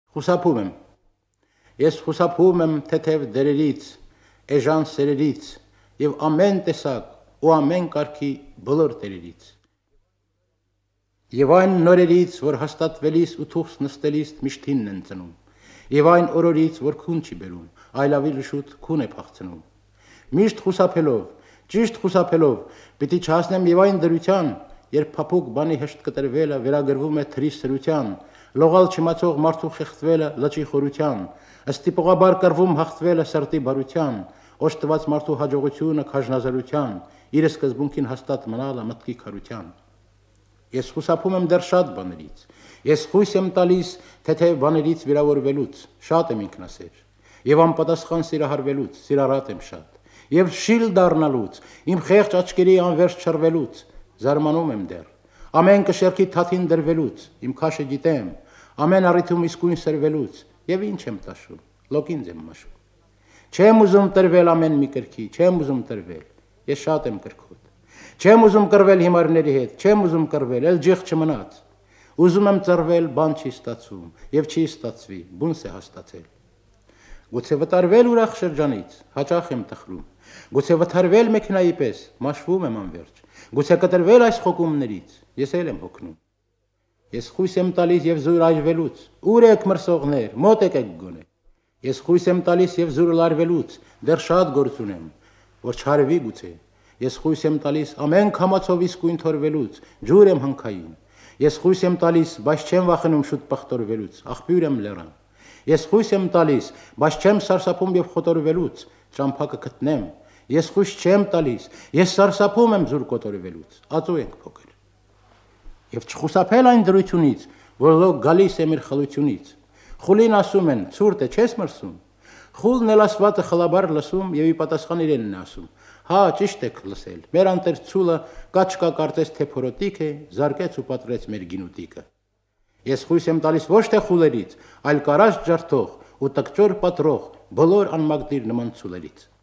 Խուսափում եմ։ Ես խուսափում եմ թեթև դերերից, էժան սերերից եւ ամեն տեսակ ու ամեն կարգի բոլոր տերերից։ Եվ այն նորերից, որ հաստատվելիս ու թուղթ նստելիս միշտինն են ծնում, եւ այն օրորից, որ քուն չի բերում, այլ ավելի շուտ քուն է փախցնում։ Միշտ խուսափելով, ճիշտ խուսափելով, պիտի չհասնեմ եւ այն դրության, երբ փափուկ բանի հեշտ կտրվելը վերագրվում է թրի սրության, լողալ չիմացող մարդու խեղդվելը լճի խորության, ստիպողաբար կռվում հաղթվելը սրտի բարության, օժտված մարդու հաջողությունը քաջնազարության, իր սկզբունքին հաստատ մնալը մտքի քարության։ Ես խուսափում եմ դեռ շատ բաներից, ես խույս եմ տալիս թեթև բաներից վիրավորվելուց, շատ եմ ինքնասեր, եւ անպատասխան սիրահարվելուց, սիրառատ եմ շատ, եւ շիլ դառնալուց, իմ խեղճ աչքերի անվերջ չռվելուց, զարմանում եմ դեռ, ամեն կշերքի թաթին դրվելուց, իմ քաշը գիտեմ, ամեն առիթում իսկույն սրվելուց, եւ ինչ եմ տաշում, լոկինձ եմ մաշում։ Չեմ ուզում տրվել ամեն մի կրքի, չեմ ուզում տրվել, ես շատ եմ կրքոտ։ Չեմ ուզում կռվել հիմարների հետ, չեմ ուզում կռվել, էլ ջիղ չմնաց։ Ուզում եմ ծռվել, բան չի ստացվում, եւ չի ստացվի, բունս է հաստատել։ Գուցե վտարվել ուրախ շրջանից, հաճախ եմ տխրում։ Գուցե վթարվել մեքենայի պես, մաշվում եմ անվերջ։ Գուցե կտրվել այս խոկումներից, ես էլ եմ հոգնում։ Ես խույս եմ տալիս եւ զուր այրվելուց, ուր եք մրսողներ, մոտ եկեք գոնե։ Ես խույս եմ տալիս եւ զուր լարվելուց, դեռ շատ գործ ունեմ, որ չարվի գուցե։ Ես խույս եմ տալիս ամեն քամացով իսկույն թորվելուց, ջուր եմ հնքային։ Ես խույս եմ տալիս, բայց չեմ վախենում շուտ պղտորվելուց, աղբյուր եմ լեռան։ Ես խույս եմ տալիս, բայց չեմ սարսափում եւ խոտորվելուց, ճամփակը գտնեմ։ Ես խույս չեմ տալիս, ես սարսափում եմ զուր կոտորվելուց, ածու ենք փոքր։ Եվ չխուսափել այն դրությունից, որ լոկ գալիս է մեր խլությունից։ Խուլին ասում են, ցուրտ է, չես մրսում։ Խուլն էլ ասվածը խլաբար լսում եւ ի պատասխան իրենն է ասում. Հա, ճիշտ եք լսել։ Մեր անտեր ցուլը կաչկա կարծես թե փորոտիկ է, զարկեց ու պատրեց մեր գինուտիկը։ Ես խույս եմ տալիս ոչ թե խուլերից, այլ կարաշ ջարդող ու տկճոր պատրող բոլոր անմագդիր նման ցուլերից։